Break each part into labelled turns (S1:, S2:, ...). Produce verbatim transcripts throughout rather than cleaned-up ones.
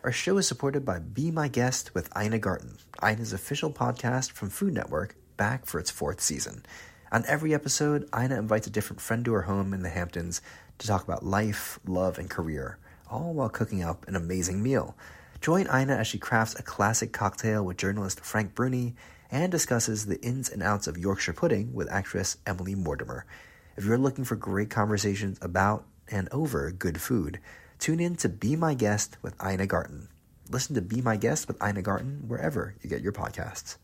S1: Our show is supported by Be My Guest with Ina Garten, Ina's official podcast from Food Network, back for its fourth season. On every episode, Ina invites a different friend to her home in the Hamptons to talk about life, love, and career, all while cooking up an amazing meal. Join Ina as she crafts a classic cocktail with journalist Frank Bruni and discusses the ins and outs of Yorkshire pudding with actress Emily Mortimer. If you're looking for great conversations about and over good food, tune in to Be My Guest with Ina Garten. Listen to Be My Guest with Ina Garten wherever you get your podcasts.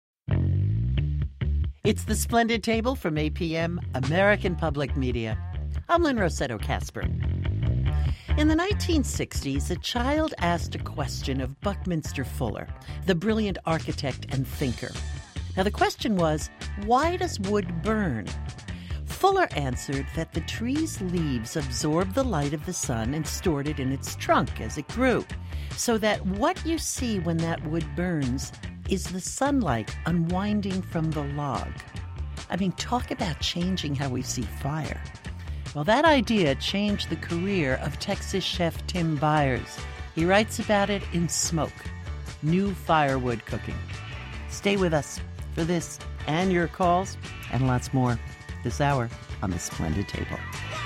S2: It's The Splendid Table from A P M, American Public Media. I'm Lynn Rossetto Kasper. In the nineteen sixties, a child asked a question of Buckminster Fuller, the brilliant architect and thinker. Now, the question was, why does wood burn? Fuller answered that the tree's leaves absorbed the light of the sun and stored it in its trunk as it grew, so that what you see when that wood burns is the sunlight unwinding from the log. I mean, talk about changing how we see fire. Well, that idea changed the career of Texas chef Tim Byers. He writes about it in Smoke, New Firewood Cooking. Stay with us for this and your calls and lots more this hour on The Splendid Table.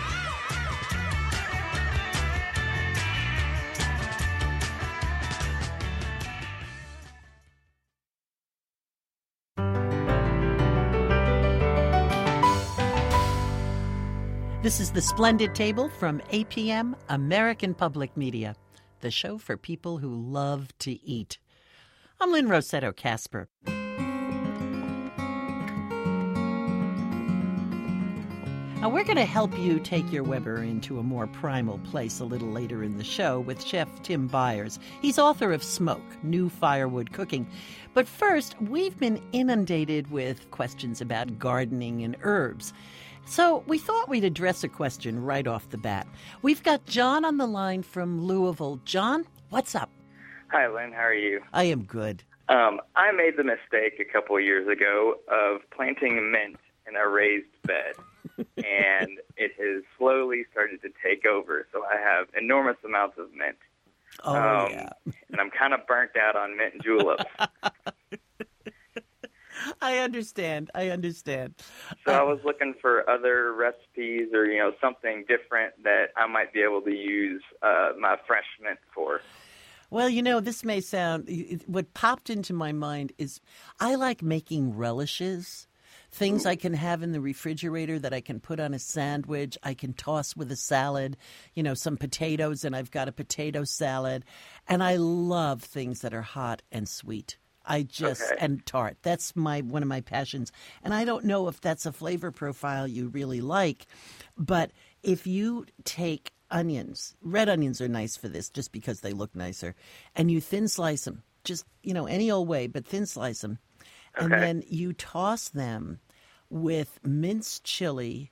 S2: This is The Splendid Table from A P M, American Public Media, the show for people who love to eat. I'm Lynn Rossetto Kasper. Now, we're going to help you take your Weber into a more primal place a little later in the show with Chef Tim Byers. He's author of Smoke, New Firewood Cooking. But first, we've been inundated with questions about gardening and herbs. So we thought we'd address a question right off the bat. We've got John on the line from Louisville. John, what's up?
S3: Hi, Lynn. How are you?
S2: I am good.
S3: Um, I made the mistake a couple of years ago of planting mint in a raised bed, and it has slowly started to take over. So I have enormous amounts of mint.
S2: Oh,
S3: um,
S2: yeah.
S3: And I'm kind of burnt out on mint juleps.
S2: I understand. I understand.
S3: So I was looking for other recipes or, you know, something different that I might be able to use uh, my fresh mint for.
S2: Well, you know, this may sound, what popped into my mind is I like making relishes, things I can have in the refrigerator that I can put on a sandwich, I can toss with a salad, you know, some potatoes, and I've got a potato salad. And I love things that are hot and sweet. I just,
S3: okay.
S2: and tart. That's my one of my passions. And I don't know if that's a flavor profile you really like, but if you take onions, red onions are nice for this just because they look nicer, and you thin slice them, just, you know, any old way, but thin slice them,
S3: okay.
S2: and then you toss them with minced chili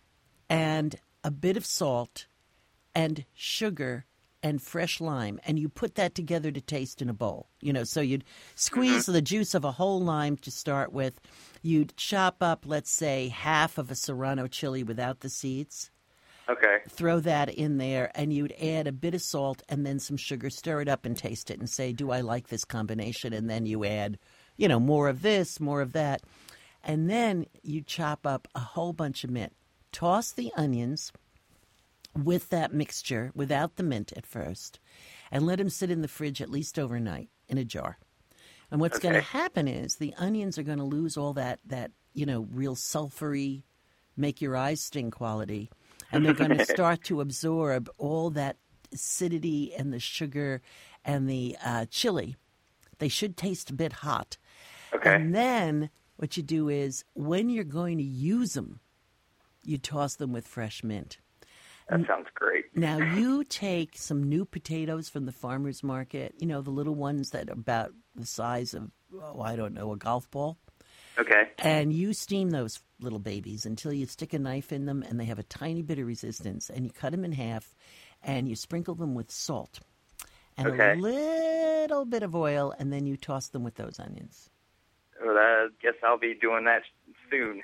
S2: and a bit of salt and sugar and fresh lime, and you put that together to taste in a bowl. You know, so you'd squeeze mm-hmm. the juice of a whole lime to start with. You'd chop up, let's say, half of a Serrano chili without the seeds.
S3: Okay.
S2: Throw that in there, and you'd add a bit of salt and then some sugar. Stir it up and taste it and say, do I like this combination? And then you add, you know, more of this, more of that. And then you chop up a whole bunch of mint. Toss the onions with that mixture, without the mint at first, and let them sit in the fridge at least overnight in a jar. And what's
S3: okay.
S2: going to happen is the onions are going to lose all that, that, you know, real sulfury, make your eyes sting quality, and they're going to start to absorb all that acidity and the sugar and the uh, chili. They should taste a bit hot.
S3: Okay.
S2: And then what you do is when you're going to use them, you toss them with fresh mint.
S3: That sounds great.
S2: Now, you take some new potatoes from the farmer's market, you know, the little ones that are about the size of, oh, I don't know, a golf ball.
S3: Okay.
S2: And you steam those little babies until you stick a knife in them and they have a tiny bit of resistance. And you cut them in half and you sprinkle them with salt and
S3: okay.
S2: a little bit of oil, and then you toss them with those onions.
S3: Well, I guess I'll be doing that soon.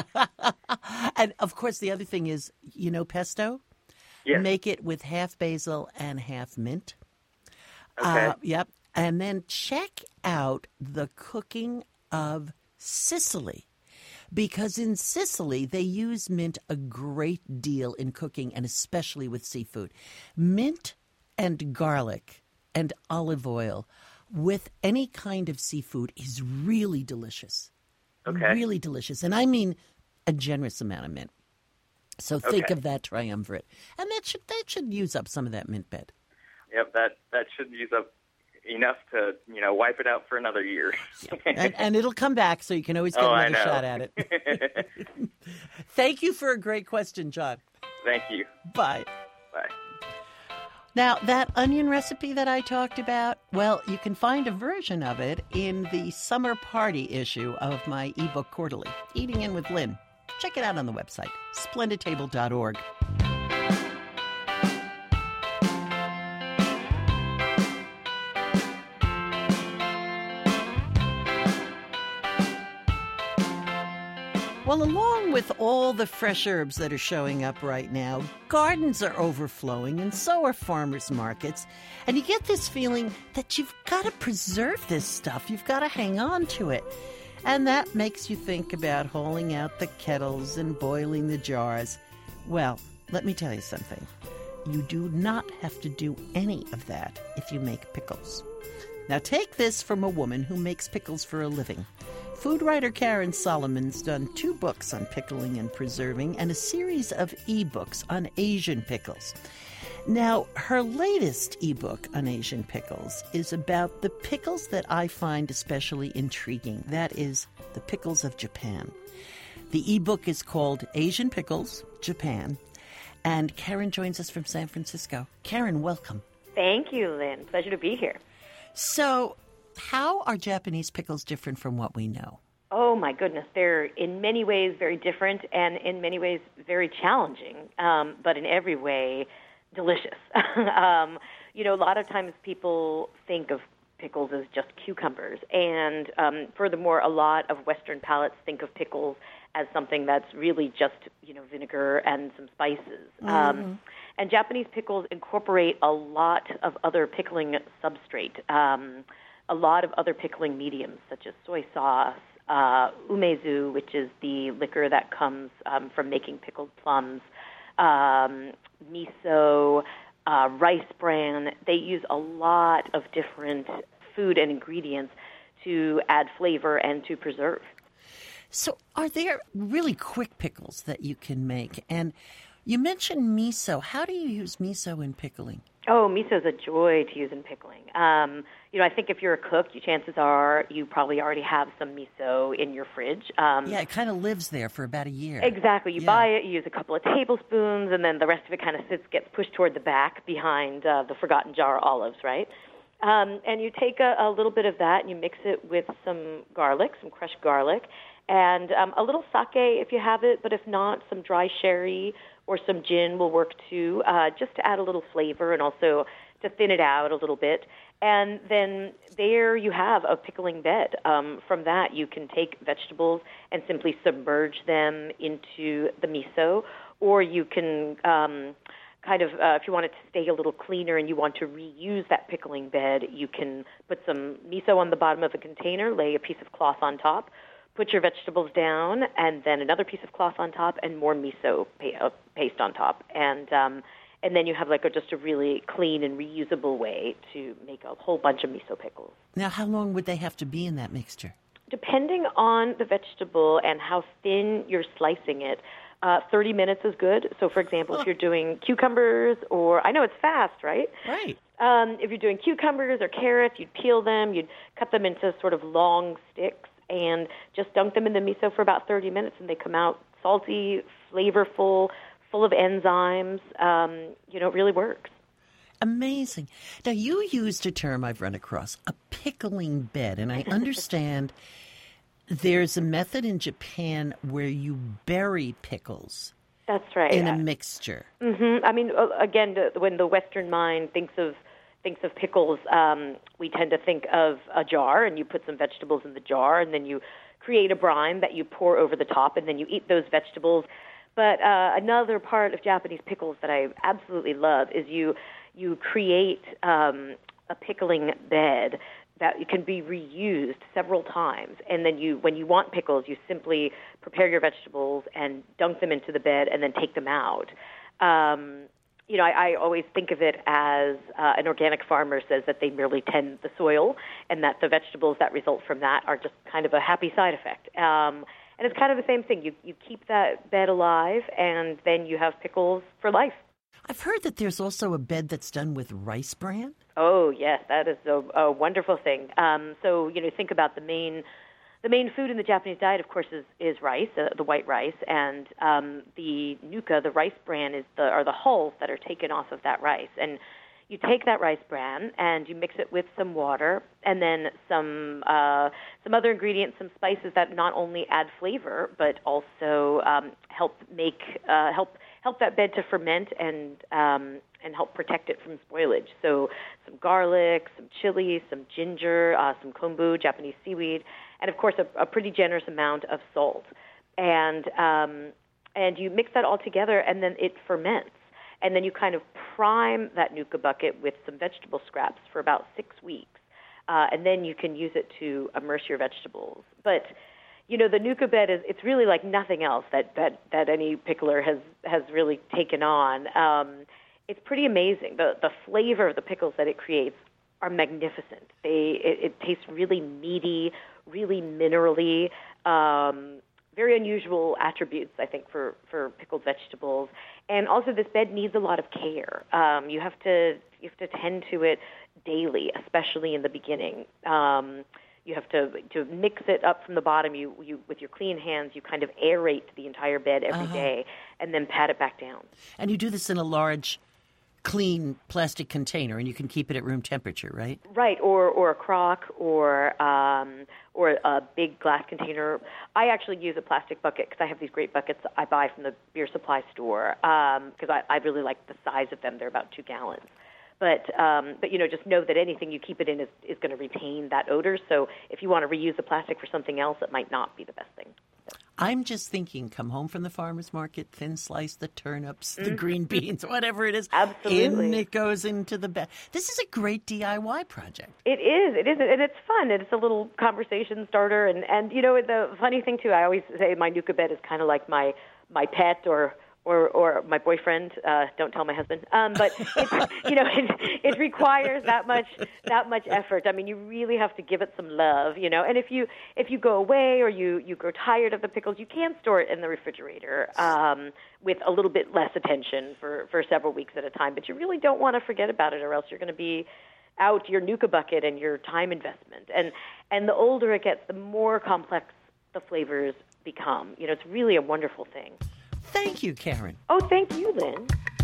S2: And, of course, the other thing is, you know, pesto?
S3: Yes.
S2: Make it with half basil and half mint.
S3: Okay.
S2: Uh, yep. And then check out the cooking of Sicily. Because in Sicily, they use mint a great deal in cooking, and especially with seafood. Mint and garlic and olive oil with any kind of seafood is really delicious.
S3: Okay.
S2: Really delicious. And I mean a generous amount of mint. So think
S3: Okay.
S2: of that triumvirate. And that should that should use up some of that mint bed.
S3: Yep, that, that should use up enough to, you know, wipe it out for another year.
S2: And, and it'll come back, so you can always get
S3: Oh, I
S2: another
S3: know.
S2: shot at it. Thank you for a great question, John.
S3: Thank you.
S2: Bye.
S3: Bye.
S2: Now, that onion recipe that I talked about, well, you can find a version of it in the summer party issue of my ebook quarterly, Eating In with Lynn. Check it out on the website, splendid table dot org. Well, along with all the fresh herbs that are showing up right now, gardens are overflowing and so are farmers markets. And you get this feeling that you've got to preserve this stuff. You've got to hang on to it. And that makes you think about hauling out the kettles and boiling the jars. Well, let me tell you something. You do not have to do any of that if you make pickles. Now take this from a woman who makes pickles for a living. Food writer Karen Solomon's done two books on pickling and preserving and a series of ebooks on Asian pickles. Now, her latest ebook on Asian pickles is about the pickles that I find especially intriguing. That is, the pickles of Japan. The ebook is called Asian Pickles, Japan, and Karen joins us from San Francisco. Karen, welcome.
S4: Thank you, Lynn. Pleasure to be here.
S2: So, how are Japanese pickles different from what we know?
S4: Oh, my goodness. They're in many ways very different and in many ways very challenging, um, but in every way delicious. um, you know, a lot of times people think of pickles as just cucumbers, and um, furthermore, a lot of Western palates think of pickles as something that's really just, you know, vinegar and some spices. Mm-hmm. Um, and Japanese pickles incorporate a lot of other pickling substrate, um, a lot of other pickling mediums, such as soy sauce, uh, umezu, which is the liquor that comes um, from making pickled plums, um, miso, uh, rice bran. They use a lot of different food and ingredients to add flavor and to preserve.
S2: So are there really quick pickles that you can make? And you mentioned miso. How do you use miso in pickling?
S4: Oh, miso is a joy to use in pickling. Um, you know, I think if you're a cook, you, chances are you probably already have some miso in your fridge. Um,
S2: yeah, it kind of lives there for about a year.
S4: Exactly. You
S2: yeah.
S4: buy it, you use a couple of tablespoons, and then the rest of it kind of sits, gets pushed toward the back behind uh, the forgotten jar of olives, right? Um, and you take a, a little bit of that and you mix it with some garlic, some crushed garlic, and um, a little sake if you have it, but if not, some dry sherry or some gin will work too, uh, just to add a little flavor and also to thin it out a little bit. And then there you have a pickling bed. Um, from that, you can take vegetables and simply submerge them into the miso, or you can um, kind of, uh, if you want it to stay a little cleaner and you want to reuse that pickling bed, you can put some miso on the bottom of a container, lay a piece of cloth on top, put your vegetables down, and then another piece of cloth on top, and more miso pa- paste on top. And um, and then you have like a, just a really clean and reusable way to make a whole bunch of miso pickles.
S2: Now, how long would they have to be in that mixture?
S4: Depending on the vegetable and how thin you're slicing it, uh, thirty minutes is good. So, for example, if you're doing cucumbers or, I know it's fast, right?
S2: Right.
S4: Um, if you're doing cucumbers or carrots, you'd peel them, you'd cut them into sort of long sticks, and just dunk them in the miso for about thirty minutes, and they come out salty, flavorful, full of enzymes. Um, you know, it really works.
S2: Amazing. Now, you used a term I've run across, a pickling bed, and I understand there's a method in Japan where you bury pickles.
S4: That's right.
S2: In a mixture.
S4: Mm-hmm. I mean, again, when the Western mind thinks of thinks of pickles, um, we tend to think of a jar, and you put some vegetables in the jar, and then you create a brine that you pour over the top, and then you eat those vegetables. But uh, another part of Japanese pickles that I absolutely love is you you create um, a pickling bed that can be reused several times. And then you, when you want pickles, you simply prepare your vegetables and dunk them into the bed and then take them out. Um, you know, I, I always think of it as uh, an organic farmer says that they merely tend the soil and that the vegetables that result from that are just kind of a happy side effect. Um, and it's kind of the same thing. You, you keep that bed alive, and then you have pickles for life.
S2: I've heard that there's also a bed that's done with rice bran.
S4: Oh, yes, that is a, a wonderful thing. Um, so, you know, think about the main the main food in the Japanese diet, of course, is, is rice, uh, the white rice, and um, the nuka, the rice bran, is the are the hulls that are taken off of that rice. And you take that rice bran and you mix it with some water and then some uh, some other ingredients, some spices that not only add flavor but also um, help make uh, help help that bed to ferment and um, and help protect it from spoilage. So some garlic, some chili, some ginger, uh, some kombu, Japanese seaweed, and of course a, a pretty generous amount of salt. And um, and you mix that all together, and then it ferments. And then you kind of prime that nuka bucket with some vegetable scraps for about six weeks. Uh, and then you can use it to immerse your vegetables. But, you know, the nuka bed, is it's really like nothing else that, that, that any pickler has, has really taken on. Um, it's pretty amazing. The, the flavor of the pickles that it creates are magnificent. They It, it tastes really meaty, really minerally, um, very unusual attributes, I think, for, for pickled vegetables. And also, this bed needs a lot of care. Um, you have to you have to tend to it daily, especially in the beginning. Um, you have to to mix it up from the bottom. You you with your clean hands, you kind of aerate the entire bed every
S2: Uh-huh.
S4: day, and then pat it back down.
S2: And you do this in a large, clean plastic container, and you can keep it at room temperature, right?
S4: Right, or or a crock, or um, or a big glass container. I actually use a plastic bucket because I have these great buckets I buy from the beer supply store because I, I really like the size of them. They're about two gallons. But um, but you know, just know that anything you keep it in is, is going to retain that odor. So if you want to reuse the plastic for something else, it might not be the best thing.
S2: I'm just thinking, come home from the farmer's market, thin slice the turnips, the green beans, whatever it is.
S4: Absolutely.
S2: In it goes into the bed. This is a great D I Y project.
S4: It is. It is, and it's fun. It's a little conversation starter, and, and you know, the funny thing too, I always say my nuka bed is kind of like my my pet or or or my boyfriend. Uh, don't tell my husband. Um, but it's, you know, it, it requires that much that much effort. I mean, you really have to give it some love, you know. And if you if you go away or you you grow tired of the pickles, you can store it in the refrigerator um, with a little bit less attention for for several weeks at a time. But you really don't want to forget about it, or else you're going to be out your nuka bucket and your time investment. And and the older it gets, the more complex the flavors become. You know, it's really a wonderful thing.
S2: Thank you, Karen.
S4: Oh, thank you, Lynn.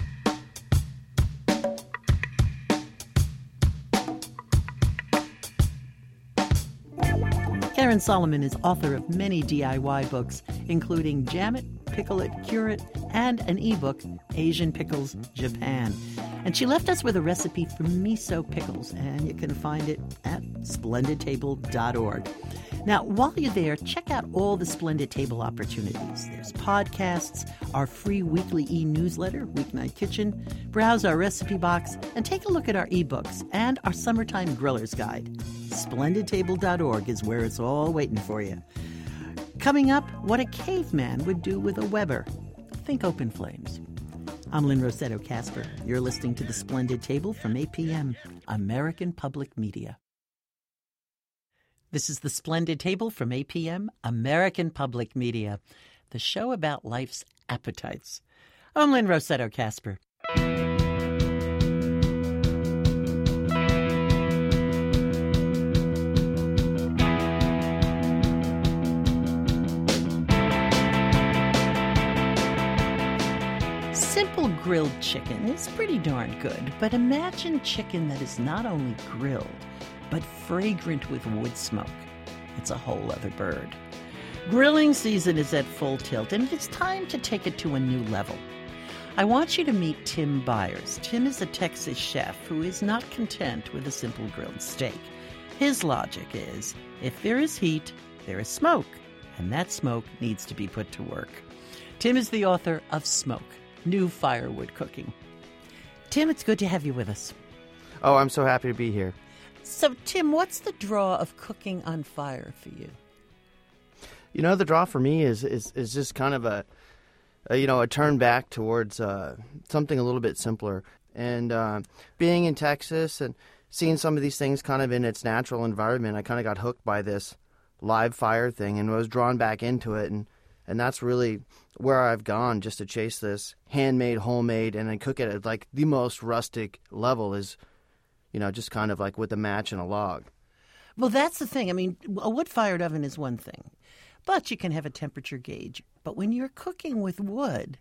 S2: Karen Solomon is author of many D I Y books, including Jam It, Pickle It, Cure It, and an ebook, Asian Pickles Japan. And she left us with a recipe for miso pickles, and you can find it at splendid table dot org. Now, while you're there, check out all the Splendid Table opportunities. There's podcasts, our free weekly e-newsletter, Weeknight Kitchen, browse our recipe box, and take a look at our ebooks and our Summertime Griller's Guide. splendid table dot org is where it's all waiting for you. Coming up, what a caveman would do with a Weber. Think open flames. I'm Lynn Rossetto Kasper. You're listening to The Splendid Table from A P M, American Public Media. This is The Splendid Table from A P M, American Public Media, the show about life's appetites. I'm Lynn Rossetto Kasper. Simple grilled chicken is pretty darn good, but imagine chicken that is not only grilled, but fragrant with wood smoke. It's a whole other bird. Grilling season is at full tilt, and it's time to take it to a new level. I want you to meet Tim Byers. Tim is a Texas chef who is not content with a simple grilled steak. His logic is, if there is heat, there is smoke, and that smoke needs to be put to work. Tim is the author of Smoke, New Firewood Cooking. Tim, it's good to have you with us.
S5: Oh, I'm so happy to be here.
S2: So, Tim, what's the draw of cooking on fire for you?
S5: You know, the draw for me is is, is just kind of a, a, you know, a turn back towards uh, something a little bit simpler. And uh, being in Texas and seeing some of these things kind of in its natural environment, I kind of got hooked by this live fire thing and was drawn back into it. And, and that's really where I've gone, just to chase this handmade, homemade, and then cook it at like the most rustic level is, you know, just kind of like with a match and a log.
S2: Well, that's the thing. I mean, a wood-fired oven is one thing, but you can have a temperature gauge. But when you're cooking with wood,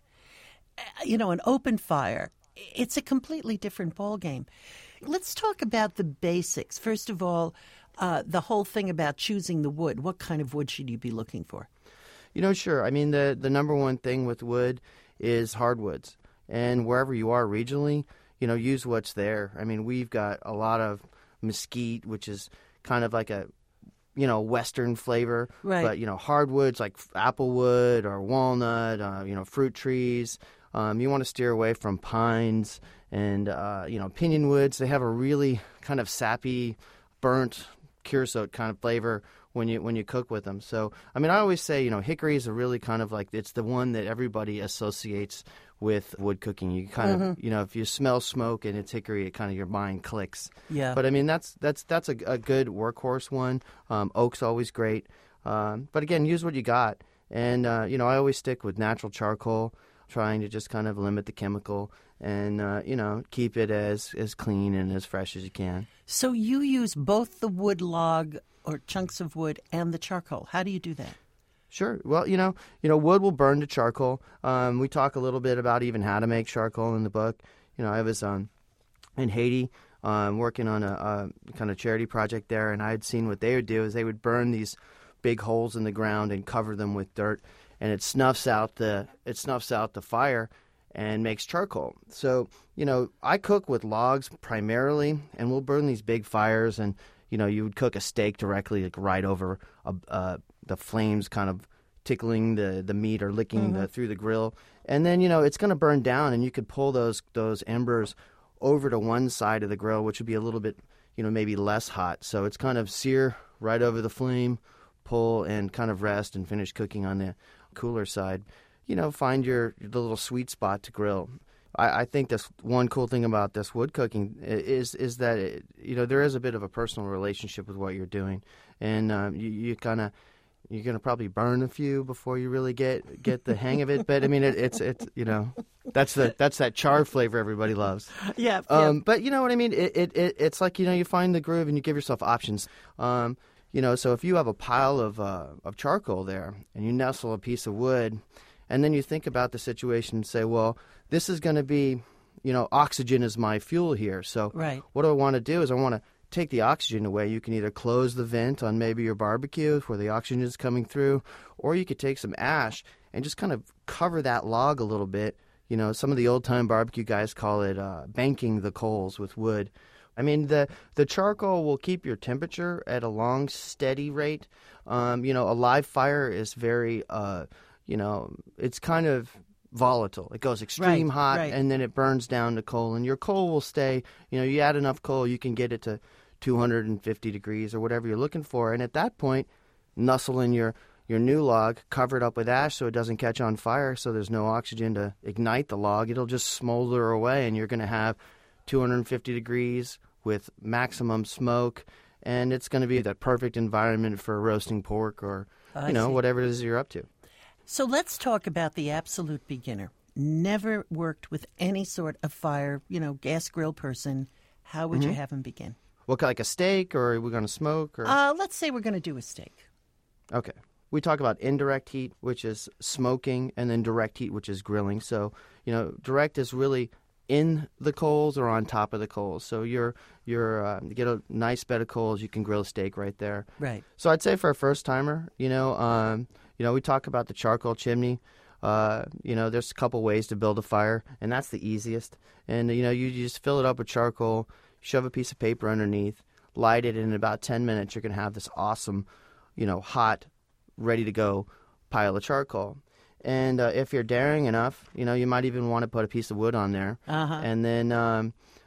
S2: you know, an open fire, it's a completely different ballgame. Let's talk about the basics. First of all, uh, the whole thing about choosing the wood. What kind of wood should you be looking for?
S5: You know, sure. I mean, the, the number one thing with wood is hardwoods. And wherever you are regionally, you know, use what's there. I mean, we've got a lot of mesquite, which is kind of like a, you know, Western flavor.
S2: Right.
S5: But, you know, hardwoods like applewood or walnut, uh, you know, fruit trees. Um, you want to steer away from pines and, uh, you know, pinyon woods. They have a really kind of sappy, burnt creosote kind of flavor when you when you cook with them. So, I mean, I always say, you know, hickory is a really kind of like, it's the one that everybody associates with wood cooking. You kind
S2: Mm-hmm.
S5: of, you know, if you smell smoke and it's hickory, it kind of, your mind clicks.
S2: Yeah.
S5: But, I mean, that's that's that's a, a good workhorse one. Um, oak's always great. Um, but, again, use what you got. And, uh, you know, I always stick with natural charcoal, trying to just kind of limit the chemical and, uh, you know, keep it as, as clean and as fresh as you can.
S2: So you use both the wood log or chunks of wood and the charcoal. How do you do that?
S5: Sure. Well, you know, you know, wood will burn to charcoal. Um, we talk a little bit about even how to make charcoal in the book. You know, I was um, in Haiti um, working on a, a kind of charity project there, and I had seen what they would do is they would burn these big holes in the ground and cover them with dirt, and it snuffs out the it snuffs out the fire and makes charcoal. So, you know, I cook with logs primarily, and we'll burn these big fires, and you know, you would cook a steak directly, like right over a, uh, the flames, kind of tickling the, the meat or licking
S2: Mm-hmm.
S5: the, through the grill, and then you know it's going to burn down, and you could pull those those embers over to one side of the grill, which would be a little bit, you know, maybe less hot. So it's kind of sear right over the flame, pull, and kind of rest and finish cooking on the cooler side. You know, find your the little sweet spot to grill. I, I think this one cool thing about this wood cooking is is that it, you know there is a bit of a personal relationship with what you're doing, and um, you, you kind of you're gonna probably burn a few before you really get get the hang of it. But I mean, it, it's it's you know that's the that's that char flavor everybody loves.
S2: Yeah.
S5: Um, but you know what I mean? It, it it it's like you know you find the groove and you give yourself options. Um, you know, so if you have a pile of uh, of charcoal there and you nestle a piece of wood. And then you think about the situation and say, well, this is going to be, you know, oxygen is my fuel here. So
S2: Right.
S5: what do I want to do is I want to take the oxygen away. You can either close the vent on maybe your barbecue where the oxygen is coming through, or you could take some ash and just kind of cover that log a little bit. You know, some of the old-time barbecue guys call it uh, banking the coals with wood. I mean, the, the charcoal will keep your temperature at a long, steady rate. Um, you know, a live fire is very... Uh, You know, it's kind of volatile. It goes extreme
S2: Right,
S5: hot,
S2: right.
S5: and then it burns down to coal. And your coal will stay, you know, you add enough coal, you can get it to two hundred fifty degrees or whatever you're looking for. And at that point, nestle in your, your new log, cover it up with ash so it doesn't catch on fire, so there's no oxygen to ignite the log. It'll just smolder away, and you're going to have two hundred fifty degrees with maximum smoke. And it's going to be that perfect environment for roasting pork or,
S2: I
S5: you know,
S2: see.
S5: whatever it is you're up to.
S2: So let's talk about the absolute beginner. Never worked with any sort of fire, you know, gas grill person. How would you have him begin?
S5: What, like a steak, or are we going to smoke? Or
S2: Uh, let's say we're going to do a steak.
S5: Okay. We talk about indirect heat, which is smoking, and then direct heat, which is grilling. So, you know, direct is really in the coals or on top of the coals. So you're you're uh, you get a nice bed of coals, you can grill a steak right there.
S2: Right.
S5: So I'd say for a first timer, you know, um, you know, we talk about the charcoal chimney. Uh, you know, there's a couple ways to build a fire, and that's the easiest. And you know, you just fill it up with charcoal, shove a piece of paper underneath, light it, and in about ten minutes, you're gonna have this awesome, you know, hot, ready to go pile of charcoal. And uh, if you're daring enough, you know, you might even want to put a piece of wood on there.
S2: Uh-huh.
S5: And then, um,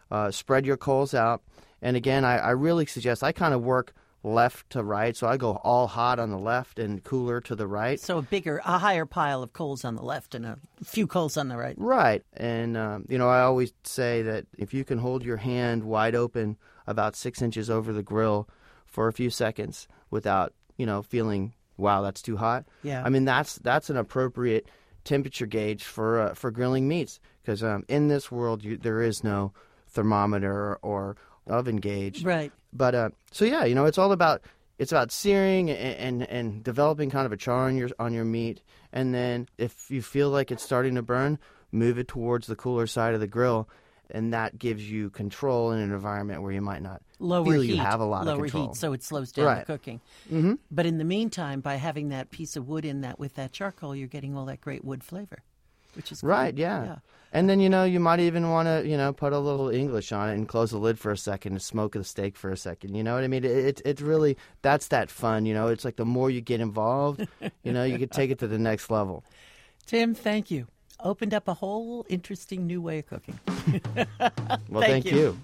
S5: Uh, spread your coals out. And again, I, I really suggest, I kind of work left to right. So I go all hot on the left and cooler to the right.
S2: So a bigger, a higher pile of coals on the left and a few coals on the right.
S5: Right. And, um, you know, I always say that if you can hold your hand wide open about six inches over the grill for a few seconds without, you know, feeling, wow, that's too hot.
S2: Yeah.
S5: I mean, that's that's an appropriate temperature gauge for uh, for grilling meats. Because um, in this world, you, there is no thermometer or oven gauge.
S2: Right.
S5: But uh, so yeah, you know, it's all about it's about searing and, and and developing kind of a char on your on your meat, and then if you feel like it's starting to burn, move it towards the cooler side of the grill, and that gives you control in an environment where you might not
S2: Lower
S5: feel
S2: heat,
S5: you have a lot
S2: lower
S5: of control.
S2: heat, so it slows down
S5: Right.
S2: the cooking.
S5: Mm-hmm.
S2: But in the meantime, by having that piece of wood in that with that charcoal, you're getting all that great wood flavor, which is cool.
S5: Right, yeah.
S2: yeah.
S5: And then, you know, you might even want to, you know, put a little English on it and close the lid for a second and smoke the steak for a second. You know what I mean? It, it, it really, that's that fun, you know. It's like the more you get involved, you know, you can take it to the next level.
S2: Tim, thank you. Opened up a whole interesting new way of cooking.
S5: Well,
S2: Thank
S5: thank,
S2: you.
S5: you.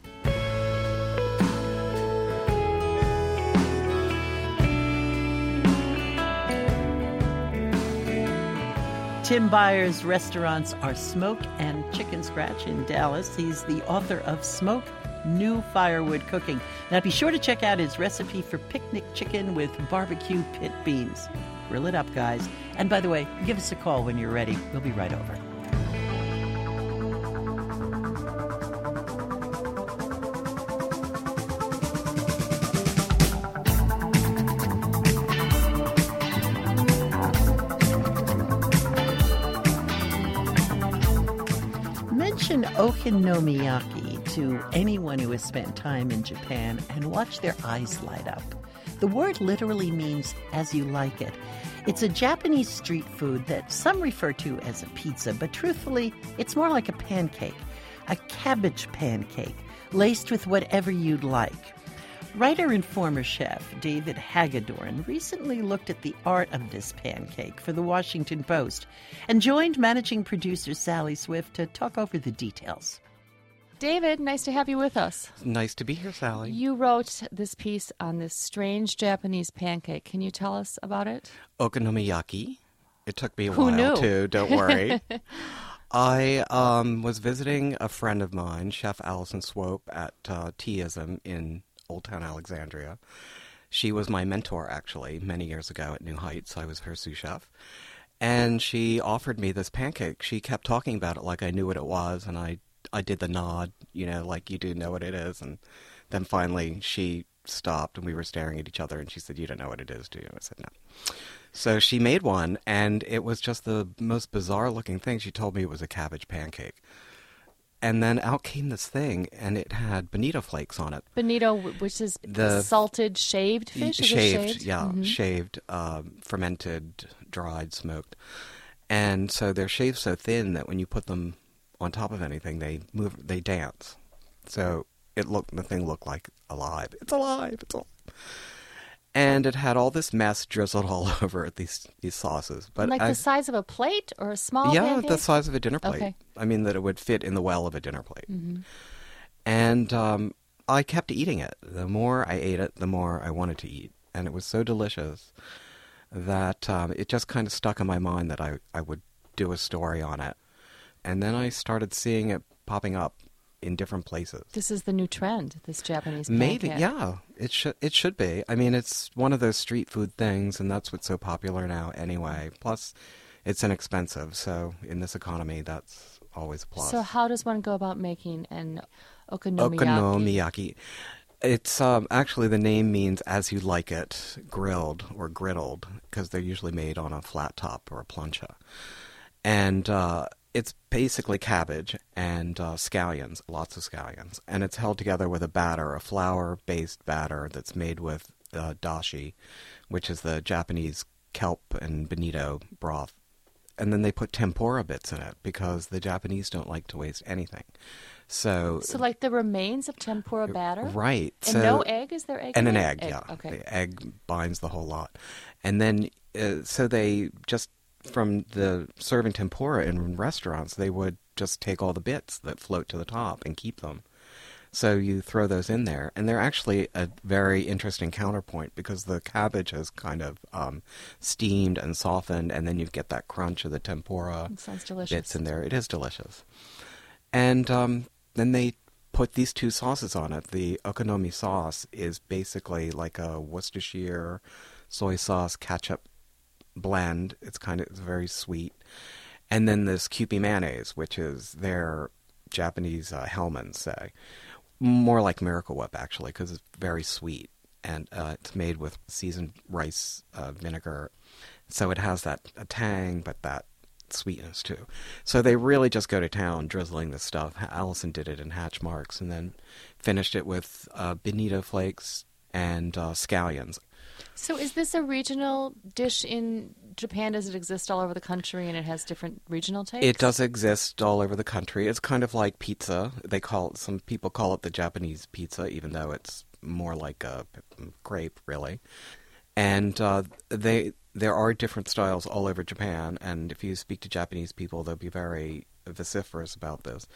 S2: Tim Byers' restaurants are Smoke and Chicken Scratch in Dallas. He's the author of Smoke, New Firewood Cooking. Now be sure to check out his recipe for picnic chicken with barbecue pit beans. Grill it up, guys. And by the way, give us a call when you're ready. We'll be right over. Mention okonomiyaki to anyone who has spent time in Japan and watch their eyes light up. The word literally means as you like it. It's a Japanese street food that some refer to as a pizza, but truthfully, it's more like a pancake, a cabbage pancake, laced with whatever you'd like. Writer and former chef David Hagedorn recently looked at the art of this pancake for the Washington Post and joined managing producer Sally Swift to talk over the details.
S6: David, nice to have you with us.
S7: Nice to be here, Sally.
S6: You wrote this piece on this strange Japanese pancake. Can you tell us about it?
S7: Okonomiyaki. It took me a
S6: Who
S7: while,
S6: knew?
S7: too. Don't worry. I um, was visiting a friend of mine, Chef Allison Swope, at uh, Teaism in Old Town Alexandria. She was my mentor, actually, many years ago at New Heights. I was her sous chef. And she offered me this pancake. She kept talking about it like I knew what it was, and I, I did the nod, you know, like you do know what it is. And then finally she stopped, and we were staring at each other, and she said, "You don't know what it is, do you?" I said, "No." So she made one, and it was just the most bizarre-looking thing. She told me it was a cabbage pancake. And then out came this thing, and it had bonito flakes on it.
S6: Bonito, wh- which is
S7: The-
S6: salted, shaved fish? Is it
S7: shaved,
S6: shaved?
S7: yeah,
S6: Mhm.
S7: shaved, um, fermented, dried, smoked. And so they're shaved so thin that when you put them on top of anything, they move, they dance. So it looked, the thing looked like alive. It's alive, it's alive. And it had all this mess drizzled all over it, these these sauces. But
S6: Like
S7: I,
S6: the size of a plate or a small
S7: yeah,
S6: pancake?
S7: the size of a dinner plate.
S6: Okay.
S7: I mean, that it would fit in the well of a dinner plate.
S6: Mm-hmm.
S7: And um, I kept eating it. The more I ate it, the more I wanted to eat. And it was so delicious that um, it just kind of stuck in my mind that I, I would do a story on it. And then I started seeing it popping up in different places.
S6: This is the new trend, this Japanese
S7: Maybe,
S6: pancake.
S7: yeah. It should it should be. I mean, it's one of those street food things, and that's what's so popular now anyway. Plus, it's inexpensive, so in this economy, that's always a plus.
S6: So how does one go about making an okonomiyaki?
S7: Okonomiyaki. It's um, actually, the name means as you like it, grilled or griddled, because they're usually made on a flat top or a plancha. And uh, it's basically cabbage and uh, scallions, lots of scallions. And it's held together with a batter, a flour-based batter that's made with uh, dashi, which is the Japanese kelp and bonito broth. And then they put tempura bits in it because the Japanese don't like to waste anything. So,
S6: So like the remains of tempura batter?
S7: right.
S6: And
S7: so,
S6: no egg? Is there egg
S7: And
S6: in
S7: an
S6: it?
S7: egg, yeah.
S6: Okay.
S7: The egg binds the whole lot. And then, uh, so they just, from the serving tempura in restaurants, they would just take all the bits that float to the top and keep them. So you throw those in there, and they're actually a very interesting counterpoint because the cabbage is kind of um, steamed and softened, and then you get that crunch of the tempura
S6: It sounds delicious.
S7: bits in there. It is delicious. And um, then they put these two sauces on it. The okonomi sauce is basically like a Worcestershire soy sauce ketchup blend. It's kind of it's very sweet. And then this Kewpie mayonnaise, which is their Japanese uh, Hellmann's, say. More like Miracle Whip, actually, because it's very sweet. And uh, it's made with seasoned rice uh, vinegar. So it has that a tang, but that sweetness, too. So they really just go to town drizzling this stuff. Allison did it in Hatch Marks and then finished it with uh, bonito flakes and uh, scallions.
S6: So is this a regional dish in Japan? Does it exist all over the country and it has different regional tastes?
S7: It does exist all over the country. It's kind of like pizza. They call it, some people call it the Japanese pizza, even though it's more like a crepe, really. And uh, they there are different styles all over Japan, and if you speak to Japanese people, they'll be very vociferous about this.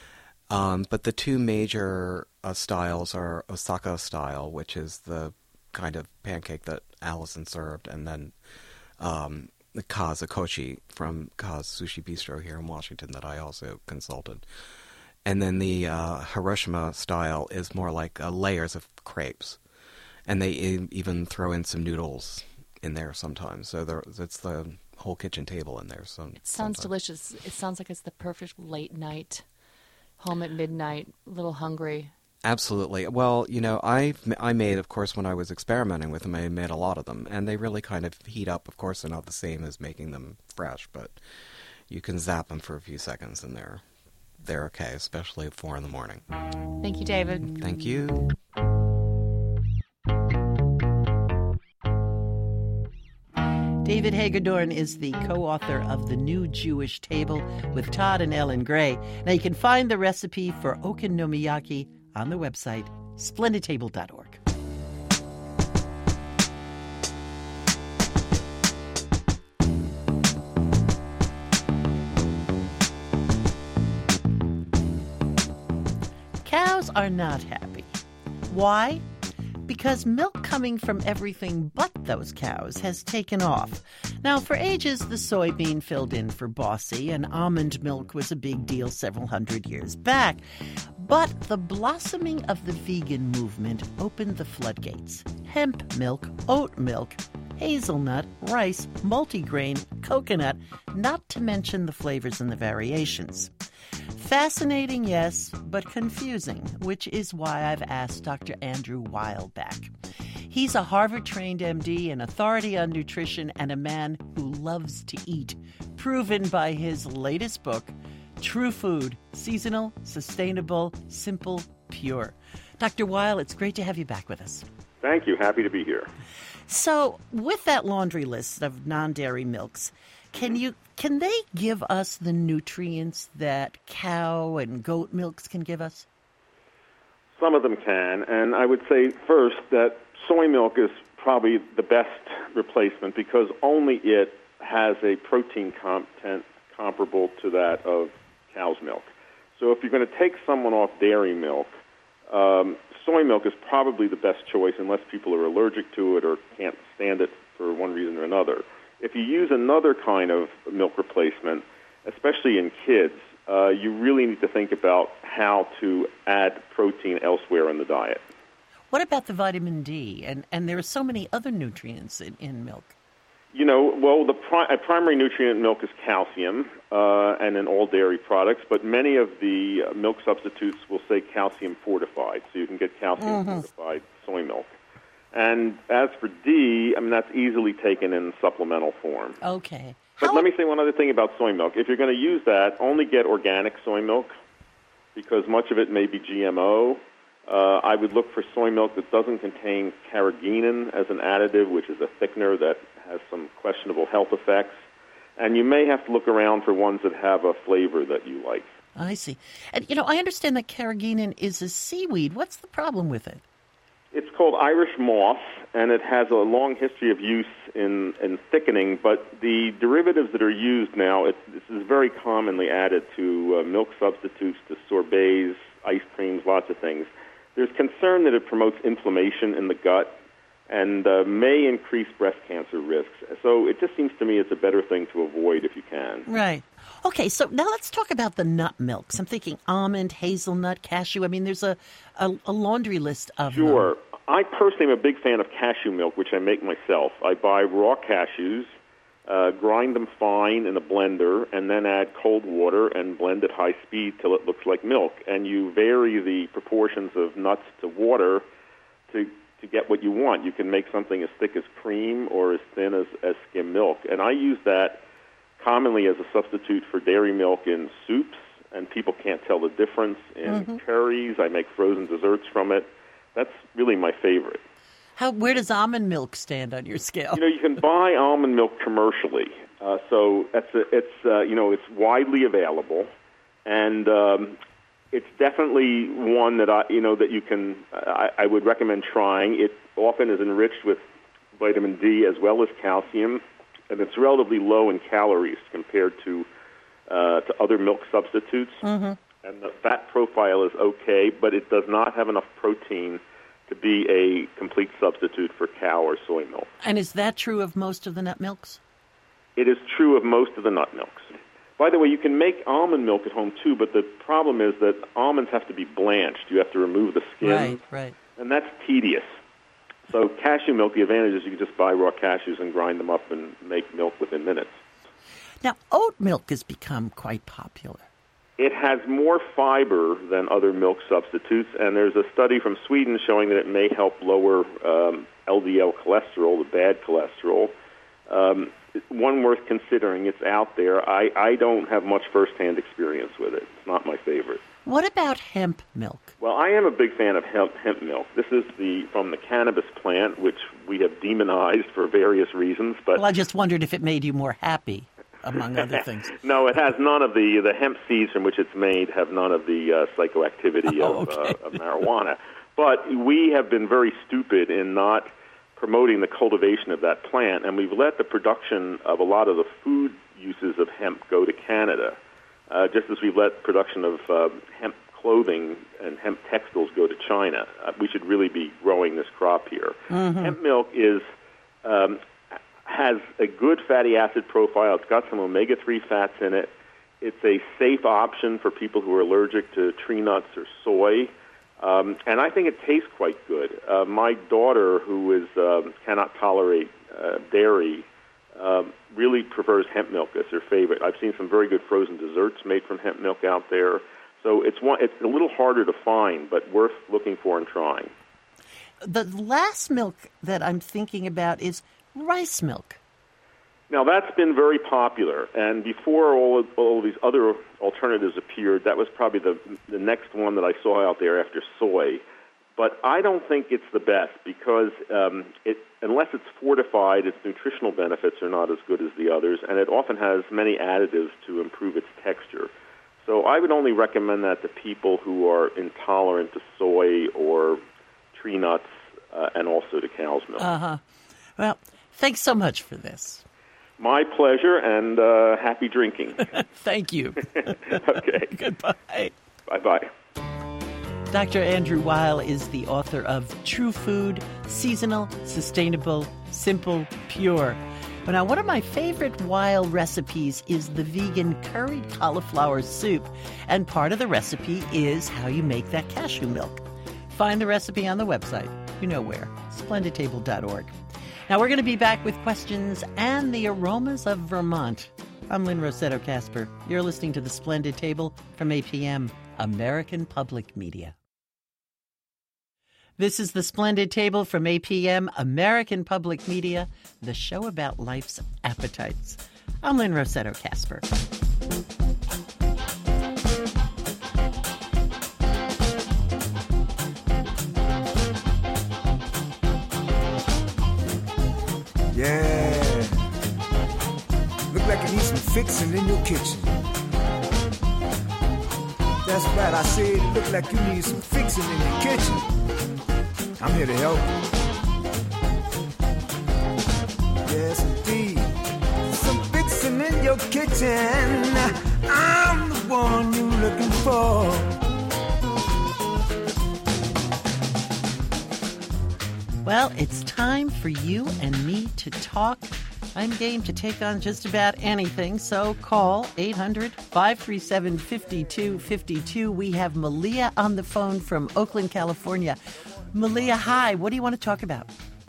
S7: Um, but the two major uh, styles are Osaka style, which is the kind of pancake that Allison served, and then um, the Kazukoshi from Kaz Sushi Bistro here in Washington that I also consulted. And then the uh, Hiroshima style is more like uh, layers of crepes. And they e- even throw in some noodles in there sometimes. So there, it's the whole kitchen table in there. So
S6: it sounds sometimes. delicious. It sounds like it's the perfect late night, home at midnight, a little hungry.
S7: Absolutely. Well, you know, I I made, of course, when I was experimenting with them, I made a lot of them. And they really kind of heat up. Of course, they're not the same as making them fresh, but you can zap them for a few seconds and they're, they're okay, especially at four in the morning.
S6: Thank you, David.
S7: Thank you.
S2: David Hagedorn is the co-author of The New Jewish Table with Todd and Ellen Gray. Now you can find the recipe for okonomiyaki on the website splendid table dot org. Cows are not happy. Why? Because milk coming from everything but those cows has taken off. Now, for ages, the soybean filled in for Bossy, and almond milk was a big deal several hundred years back. But the blossoming of the vegan movement opened the floodgates. Hemp milk, oat milk, hazelnut, rice, multigrain, coconut, not to mention the flavors and the variations. Fascinating, yes, but confusing, which is why I've asked Doctor Andrew Weil back. He's a Harvard-trained M D, an authority on nutrition, and a man who loves to eat, proven by his latest book, True Food, Seasonal, Sustainable, Simple, Pure. Doctor Weil, it's great to have you back with us.
S8: Thank you. Happy to be here.
S2: So, with that laundry list of non-dairy milks, can you can they give us the nutrients that cow and goat milks can give us?
S8: Some of them can, and I would say first that soy milk is probably the best replacement because only it has a protein content comparable to that of cow's milk. So if you're going to take someone off dairy milk, um, soy milk is probably the best choice unless people are allergic to it or can't stand it for one reason or another. If you use another kind of milk replacement, especially in kids, uh, you really need to think about how to add protein elsewhere in the diet.
S2: What about the vitamin D? And, and there are so many other nutrients in, in milk.
S8: You know, well, the pri- a primary nutrient in milk is calcium, uh, and in all dairy products, but many of the uh, milk substitutes will say calcium fortified, so you can get calcium mm-hmm. fortified soy milk. And as for D, I mean, that's easily taken in supplemental form.
S2: Okay.
S8: But
S2: How...
S8: let me say one other thing about soy milk. If you're going to use that, only get organic soy milk because much of it may be G M O. Uh, I would look for soy milk that doesn't contain carrageenan as an additive, which is a thickener that has some questionable health effects. And you may have to look around for ones that have a flavor that you like.
S2: I see. And, you know, I understand that carrageenan is a seaweed. What's the problem with it?
S8: It's called Irish moss, and it has a long history of use in, in thickening, but the derivatives that are used now, it, this is very commonly added to uh, milk substitutes, to sorbets, ice creams, lots of things. There's concern that it promotes inflammation in the gut and uh, may increase breast cancer risks. So it just seems to me it's a better thing to avoid if you can.
S2: Right. Okay, so now let's talk about the nut milks. I'm thinking almond, hazelnut, cashew. I mean, there's a, a, a laundry list of
S8: Sure.
S2: them.
S8: I personally am a big fan of cashew milk, which I make myself. I buy raw cashews, uh, grind them fine in a blender, and then add cold water and blend at high speed till it looks like milk. And you vary the proportions of nuts to water to to get what you want. You can make something as thick as cream or as thin as, as skim milk. And I use that commonly as a substitute for dairy milk in soups, and people can't tell the difference. In mm-hmm. curries, I make frozen desserts from it. That's really my favorite.
S2: How? Where does almond milk stand on your scale?
S8: You know, you can buy almond milk commercially. Uh, so that's a, it's, uh, you know, it's widely available. And um, it's definitely one that I, you know, that you can. I, I would recommend trying. It often is enriched with vitamin D as well as calcium, and it's relatively low in calories compared to uh, to other milk substitutes.
S2: Mm-hmm.
S8: And the fat profile is okay, but it does not have enough protein to be a complete substitute for cow or soy milk.
S2: And is that true of most of the nut milks?
S8: It is true of most of the nut milks. By the way, you can make almond milk at home, too, but the problem is that almonds have to be blanched. You have to remove the skin.
S2: Right, right.
S8: And that's tedious. So cashew milk, the advantage is you can just buy raw cashews and grind them up and make milk within minutes.
S2: Now, oat milk has become quite popular.
S8: It has more fiber than other milk substitutes, and there's a study from Sweden showing that it may help lower um, L D L cholesterol, the bad cholesterol. Um, one worth considering. It's out there. I, I don't have much firsthand experience with it. It's not my favorite.
S2: What about hemp milk?
S8: Well, I am a big fan of hemp, hemp milk. This is the from the cannabis plant, which we have demonized for various reasons. But
S2: well, I just wondered if it made you more happy, among other things.
S8: No, it has none of the the hemp seeds from which it's made have none of the uh, psychoactivity
S2: oh,
S8: of,
S2: okay.
S8: uh, of marijuana. But we have been very stupid in not promoting the cultivation of that plant, and we've let the production of a lot of the food uses of hemp go to Canada, uh, just as we've let production of uh, hemp clothing and hemp textiles go to China. Uh, we should really be growing this crop here.
S2: Mm-hmm.
S8: Hemp milk is um, has a good fatty acid profile. It's got some omega three fats in it. It's a safe option for people who are allergic to tree nuts or soy. Um, and I think it tastes quite good. Uh, my daughter, who is um, cannot tolerate uh, dairy, um, really prefers hemp milk as her favorite. I've seen some very good frozen desserts made from hemp milk out there. So it's one. It's a little harder to find, but worth looking for and trying.
S2: The last milk that I'm thinking about is rice milk.
S8: Now, that's been very popular, and before all of, all of these other alternatives appeared, that was probably the the next one that I saw out there after soy. But I don't think it's the best because um, it, unless it's fortified, its nutritional benefits are not as good as the others, and it often has many additives to improve its texture. So I would only recommend that to people who are intolerant to soy or tree nuts uh, and also to cow's milk.
S2: Uh-huh. Well, thanks so much for this.
S8: My pleasure, and uh, happy drinking.
S2: Thank you.
S8: Okay.
S2: Goodbye.
S8: Bye-bye.
S2: Doctor Andrew Weil is the author of True Food, Seasonal, Sustainable, Simple, Pure. But now, one of my favorite Weil recipes is the vegan curried cauliflower soup, and part of the recipe is how you make that cashew milk. Find the recipe on the website. You know where, splendid table dot org. Now, we're going to be back with questions and the aromas of Vermont. I'm Lynn Rossetto Kasper. You're listening to The Splendid Table from A P M, American Public Media. This is The Splendid Table from A P M, American Public Media, the show about life's appetites. I'm Lynn Rossetto Kasper.
S9: Yeah. Look like you need some fixing in your kitchen. That's right, I said it look like you need some fixing in your kitchen. I'm here to help you. Yes, indeed. Some fixing in your kitchen. I'm the one you're looking for.
S2: Well, it's time for you and me to talk. I'm game to take on just about anything, so call eight hundred, five three seven, five two five two. We have Malia on the phone from Oakland, California. Malia, hi. What do you want to talk about?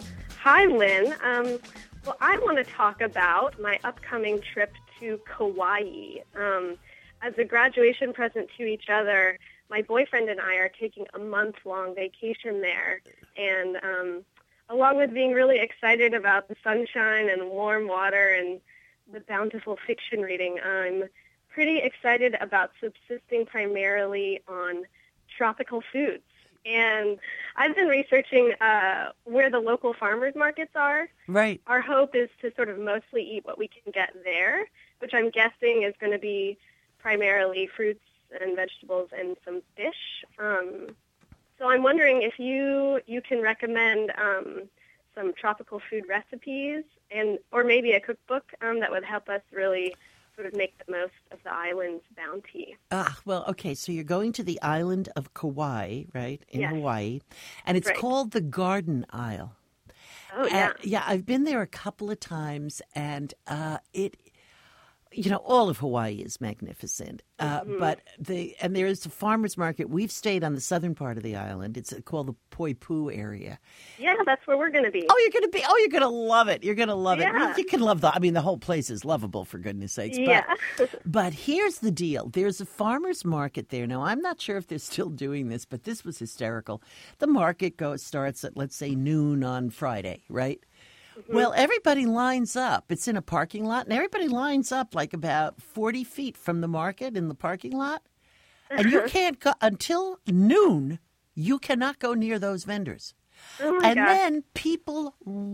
S10: Hi, Lynn. Um, well, I want to talk about my upcoming trip to Kauai. Um, as a graduation present to each other, my boyfriend and I are taking a month-long vacation there. And um, along with being really excited about the sunshine and warm water and the bountiful fiction reading, I'm pretty excited about subsisting primarily on tropical foods. And I've been researching uh, where the local farmers markets are.
S2: Right.
S10: Our hope is to sort of mostly eat what we can get there, which I'm guessing is going to be primarily fruits and vegetables and some fish. Um, so I'm wondering if you you can recommend um, some tropical food recipes and or maybe a cookbook um, that would help us really sort of make the most of the island's bounty.
S2: Ah, well, okay, so you're going to the island of Kauai, right, in
S10: Yes.
S2: Hawaii, and it's
S10: Right.
S2: called the Garden Isle.
S10: Oh, yeah.
S2: Uh, yeah, I've been there a couple of times, and uh, it, you know, all of Hawaii is magnificent. Uh,
S10: Mhm.
S2: But the and there is a farmers market. We've stayed on the southern part of the island. It's called the Poipu area.
S10: Yeah, that's where we're going to be.
S2: Oh, you're gonna be. Oh, you're gonna love it. You're gonna love it.
S10: Yeah.
S2: You can love the. I mean, the whole place is lovable, for goodness sakes. But,
S10: Yeah.
S2: but here's the deal. There's a farmer's market there. Now, I'm not sure if they're still doing this, but this was hysterical. The market goes starts at, let's say, noon on Friday, right? Well, everybody lines up. It's in a parking lot, and everybody lines up like about forty feet from the market in the parking lot. And you can't go until noon. You cannot go near those vendors.
S10: Oh, my
S2: And
S10: gosh.
S2: then people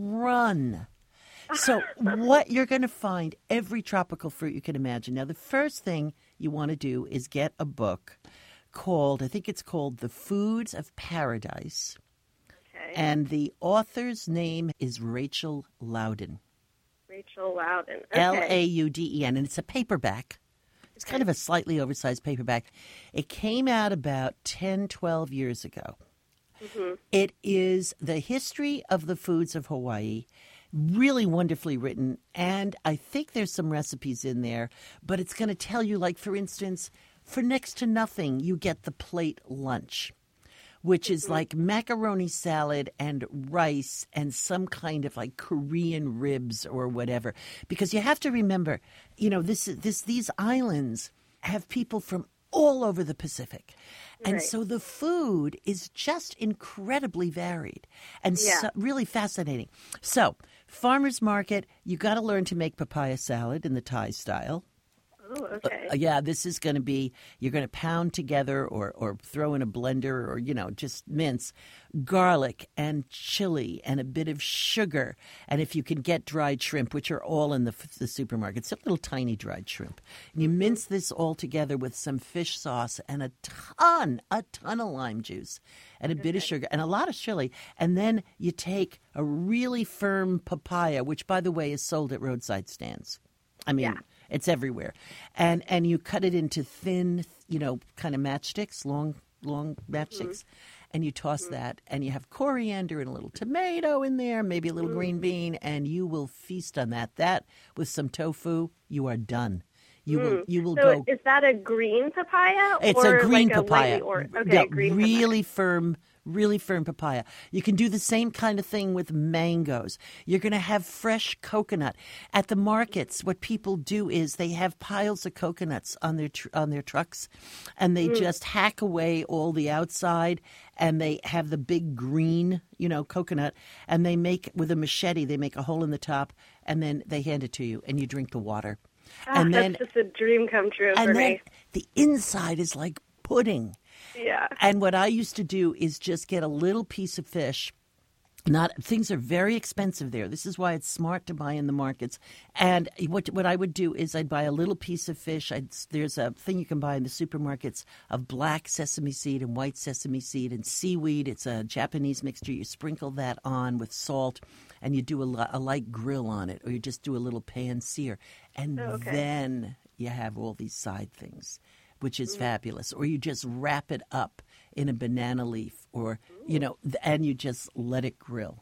S2: run. So what you're going to find, every tropical fruit you can imagine. Now, the first thing you want to do is get a book called, I think it's called The Foods of Paradise.
S10: Okay.
S2: And the author's name is Rachel Loudon.
S10: Rachel Loudon. Okay.
S2: L A U D E N. And it's a paperback. It's kind of a slightly oversized paperback. It came out about ten, twelve years ago.
S10: Mhm.
S2: It is the history of the foods of Hawaii, really wonderfully written. And I think there's some recipes in there, but it's going to tell you, like, for instance, for next to nothing, you get the plate lunch, which is like macaroni salad and rice and some kind of like Korean ribs or whatever. Because you have to remember, you know, this this these islands have people from all over the Pacific. And
S10: Right.
S2: so the food is just incredibly varied and
S10: Yeah.
S2: so, really fascinating. So, farmer's market, you got to learn to make papaya salad in the Thai style.
S10: Oh, okay.
S2: Uh, yeah, this is going to be, you're going to pound together or, or throw in a blender or, you know, just mince garlic and chili and a bit of sugar. And if you can get dried shrimp, which are all in the, the supermarkets, a little tiny dried shrimp. And you mince this all together with some fish sauce and a ton, a ton of lime juice and a bit of sugar and a lot of chili. And then you take a really firm papaya, which, by the way, is sold at roadside stands. I mean,
S10: Yeah.
S2: it's everywhere. And and you cut it into thin, you know, kind of matchsticks, long, long matchsticks. And you toss that. And you have coriander and a little tomato in there, maybe a little green bean. And you will feast on that. That, with some tofu, you are done. You will you will
S10: so
S2: go.
S10: is that a green papaya?
S2: It's
S10: or
S2: a green
S10: like a
S2: papaya.
S10: lightly Or, okay,
S2: Yeah,
S10: green
S2: really firm, really firm papaya. You can do the same kind of thing with mangoes. You're going to have fresh coconut at the markets. What people do is they have piles of coconuts on their tr- on their trucks, and they just hack away all the outside, and they have the big green, you know, coconut, and they make with a machete. They make a hole in the top, and then they hand it to you, and you drink the water.
S10: Ah,
S2: and
S10: that's
S2: then
S10: just a dream come true
S2: and
S10: for
S2: then
S10: me.
S2: the inside is like pudding.
S10: Yeah.
S2: And what I used to do is just get a little piece of fish. Not things are very expensive there. This is why it's smart to buy in the markets. And what what I would do is I'd buy a little piece of fish. I'd, there's a thing you can buy in the supermarkets of black sesame seed and white sesame seed and seaweed. It's a Japanese mixture. You sprinkle that on with salt, and you do a, li- a light grill on it, or you just do a little pan sear, and
S10: Oh, okay.
S2: then you have all these side things, which is fabulous. Or you just wrap it up in a banana leaf, or, you know, th- and you just let it grill.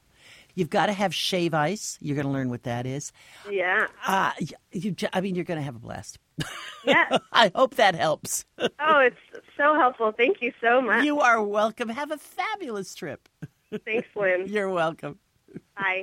S2: You've got to have shave ice. You're going to learn what that is.
S10: Yeah.
S2: Uh, you, I mean, you're going to have a blast.
S10: Yeah.
S2: I hope that helps.
S10: Oh, it's so helpful. Thank you so much.
S2: You are welcome. Have a fabulous trip.
S10: Thanks, Lynn.
S2: You're welcome.
S10: Bye.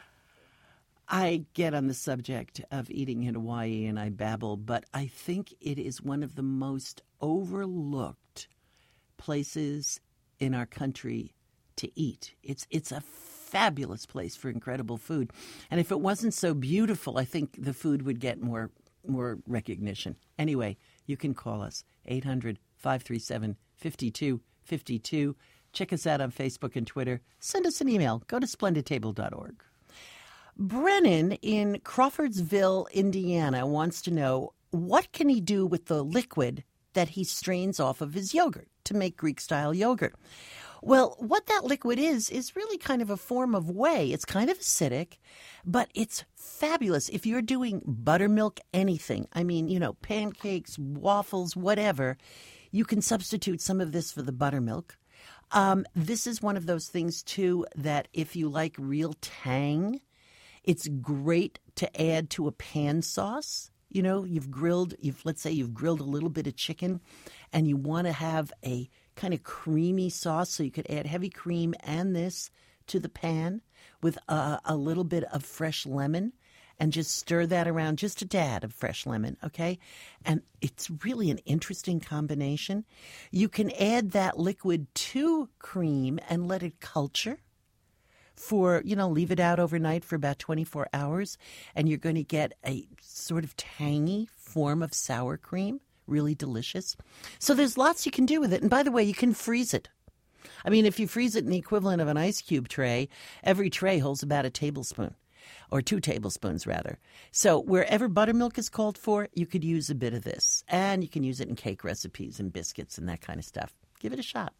S2: I get on the subject of eating in Hawaii and I babble, but I think it is one of the most overlooked places in our country to eat. It's it's a fabulous place for incredible food. And if it wasn't so beautiful, I think the food would get more more recognition. Anyway, you can call us eight hundred, five three seven, five two five two. Check us out on Facebook and Twitter. Send us an email. Go to splendid table dot org. Brennan in Crawfordsville, Indiana, wants to know, what can he do with the liquid that he strains off of his yogurt to make Greek-style yogurt? Well, what that liquid is, is really kind of a form of whey. It's kind of acidic, but it's fabulous. If you're doing buttermilk anything, I mean, you know, pancakes, waffles, whatever, you can substitute some of this for the buttermilk. Um, this is one of those things, too, that if you like real tang, it's great to add to a pan sauce. You know, you've grilled, you've let's say you've grilled a little bit of chicken and you want to have a kind of creamy sauce, so you could add heavy cream and this to the pan with a, a little bit of fresh lemon and just stir that around, just a dab of fresh lemon, okay? And it's really an interesting combination. You can add that liquid to cream and let it culture for, you know, leave it out overnight for about twenty-four hours, and you're going to get a sort of tangy form of sour cream, really delicious. So there's lots you can do with it. And by the way, you can freeze it. I mean, if you freeze it in the equivalent of an ice cube tray, every tray holds about a tablespoon, or two tablespoons, rather. So wherever buttermilk is called for, you could use a bit of this. And you can use it in cake recipes and biscuits and that kind of stuff. Give it a shot.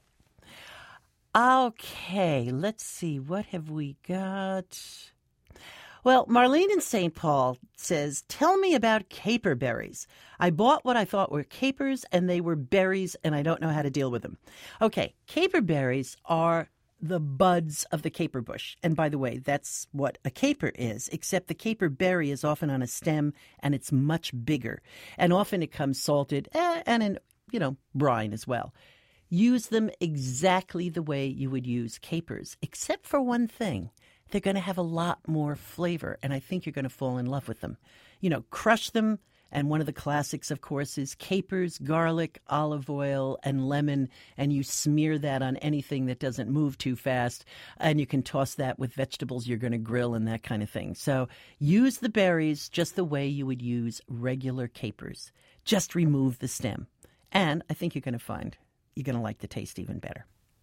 S2: Okay, let's see. What have we got? Well, Marlene in Saint Paul says, tell me about caper berries. I bought what I thought were capers, and they were berries, and I don't know how to deal with them. Okay, caper berries are the buds of the caper bush. And by the way, that's what a caper is, except the caper berry is often on a stem, and it's much bigger. And often it comes salted eh, and in, you know, brine as well. Use them exactly the way you would use capers, except for one thing. They're going to have a lot more flavor, and I think you're going to fall in love with them. You know, crush them, and one of the classics, of course, is capers, garlic, olive oil, and lemon, and you smear that on anything that doesn't move too fast, and you can toss that with vegetables you're going to grill and that kind of thing. So use the berries just the way you would use regular capers. Just remove the stem, and I think you're going to find you're going to like the taste even better.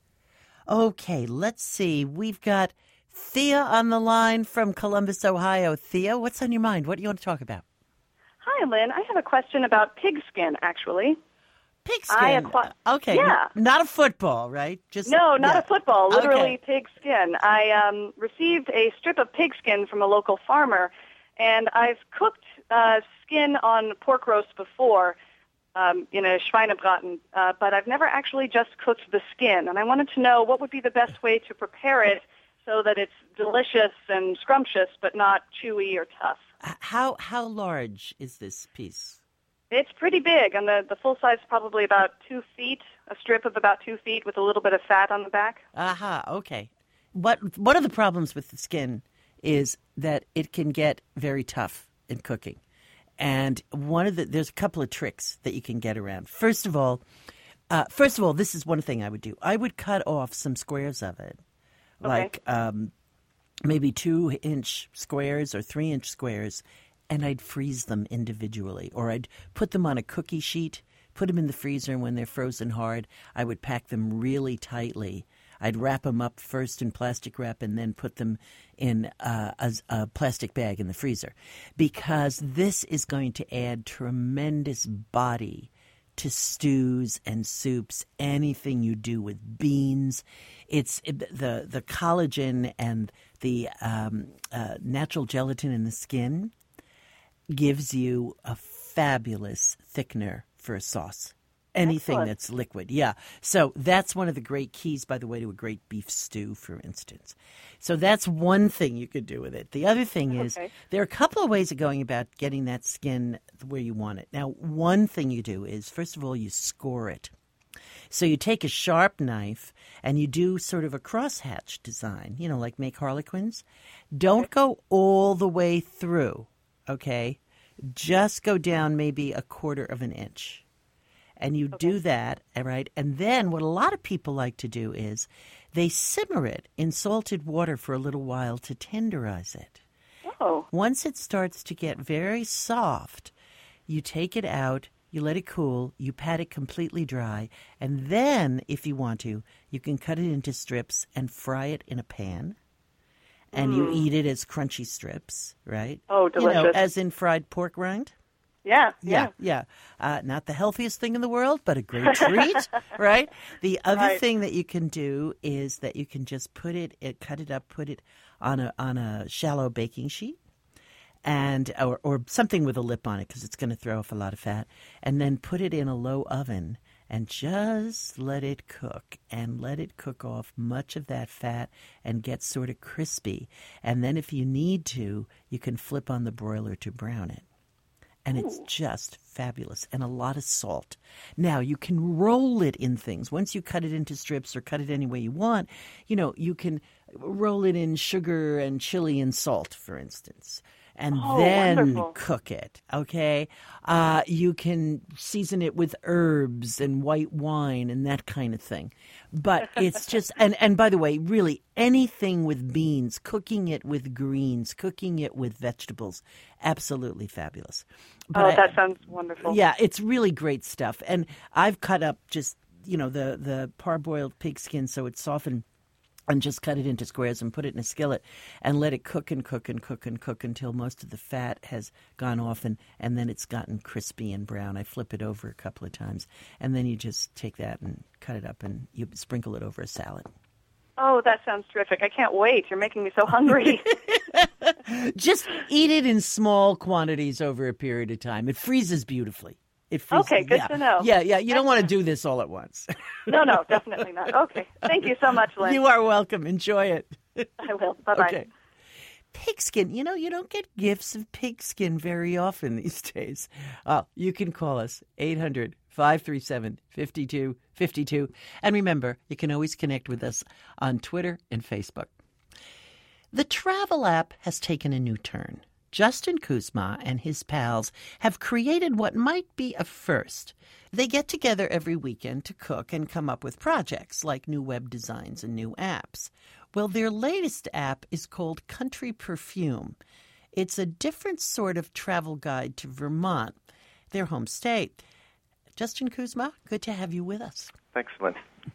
S2: Okay, let's see. We've got Thea on the line from Columbus, Ohio. Thea, what's on your mind? What do you want to talk about?
S11: Hi, Lynn. I have a question about pigskin, actually.
S2: Pigskin?
S11: Acqu-
S2: okay.
S11: Yeah.
S2: Not a football, right? Just
S11: No, not
S2: yeah.
S11: a football. Literally
S2: okay.
S11: pigskin. I um, received a strip of pigskin from a local farmer, and I've cooked uh, skin on pork roast before, Um, in a Schweinebraten, uh, but I've never actually just cooked the skin. And I wanted to know what would be the best way to prepare it so that it's delicious and scrumptious, but not chewy or tough.
S2: How how large is this piece?
S11: It's pretty big, and the, the full size is probably about two feet, a strip of about two feet with a little bit of fat on the back.
S2: Aha, okay. What One of the problems with the skin is that it can get very tough in cooking. And one of the there's a couple of tricks that you can get around. First of all, uh, first of all, this is one thing I would do. I would cut off some squares of it,
S11: okay.
S2: like um, maybe two inch squares or three inch squares, and I'd freeze them individually, or I'd put them on a cookie sheet, put them in the freezer, and when they're frozen hard, I would pack them really tightly. I'd wrap them up first in plastic wrap and then put them in uh, a, a plastic bag in the freezer, because this is going to add tremendous body to stews and soups, anything you do with beans. It's it, the the collagen and the um, uh, natural gelatin in the skin gives you a fabulous thickener for a sauce. anything
S4: Excellent.
S2: that's liquid. Yeah. So that's one of the great keys, by the way, to a great beef stew, for instance. So that's one thing you could do with it. The other thing is
S11: Okay.
S2: there are a couple of ways of going about getting that skin where you want it. Now, one thing you do is, first of all, you score it. So you take a sharp knife and you do sort of a crosshatch design, you know, like make harlequins. Don't go all the way through, okay? Just go down maybe a quarter of an inch. And you do that, all right? And then what a lot of people like to do is they simmer it in salted water for a little while to tenderize it.
S11: Oh.
S2: Once it starts to get very soft, you take it out, you let it cool, you pat it completely dry, and then, if you want to, you can cut it into strips and fry it in a pan. And you eat it as crunchy strips, right?
S11: Oh,
S2: You know,
S11: delicious.
S2: as in fried pork rind.
S11: Yeah,
S2: Yeah,
S11: yeah.
S2: yeah. Uh, not the healthiest thing in the world, but a great treat, right? The other
S11: Right.
S2: thing that you can do is that you can just put it, it, cut it up, put it on a on a shallow baking sheet, and or or something with a lip on it because it's going to throw off a lot of fat, and then put it in a low oven and just let it cook and let it cook off much of that fat and get sort of crispy. And then if you need to, you can flip on the broiler to brown it. And it's just fabulous. And a lot of salt. Now, you can roll it in things. Once you cut it into strips or cut it any way you want, you know, you can roll it in sugar and chili and salt, for instance. And
S11: Oh,
S2: then
S11: wonderful.
S2: cook it, okay? Uh, you can season it with herbs and white wine and that kind of thing. But it's just, and, and by the way, really anything with beans, cooking it with greens, cooking it with vegetables, absolutely fabulous. But
S11: Oh,
S2: I-
S11: that sounds wonderful.
S2: yeah, it's really great stuff. And I've cut up just, you know, the, the parboiled pig skin so it's softened, and just cut it into squares and put it in a skillet and let it cook and cook and cook and cook until most of the fat has gone off and, and then it's gotten crispy and brown. I flip it over a couple of times. And then you just take that and cut it up and you sprinkle it over a salad.
S11: Oh, that sounds terrific. I can't wait. You're making me so hungry.
S2: Just eat it in small quantities over a period of time. It freezes beautifully. It freezes,
S11: Okay, good
S2: yeah.
S11: to know.
S2: Yeah, yeah. You don't want to do this all at once.
S11: No, no, definitely not. Okay. Thank you so much, Lynn.
S2: You are welcome. Enjoy it.
S11: I will. Bye-bye.
S2: Okay. Pigskin. You know, you don't get gifts of pigskin very often these days. Oh, you can call us eight hundred, five three seven, five two five two. And remember, you can always connect with us on Twitter and Facebook. The travel app has taken a new turn. Justin Kuzma and his pals have created what might be a first. They get together every weekend to cook and come up with projects like new web designs and new apps. Well, their latest app is called Country Perfume. It's a different sort of travel guide to Vermont, their home state. Justin Kuzma, good to have you with us.
S12: Thanks, Lynn.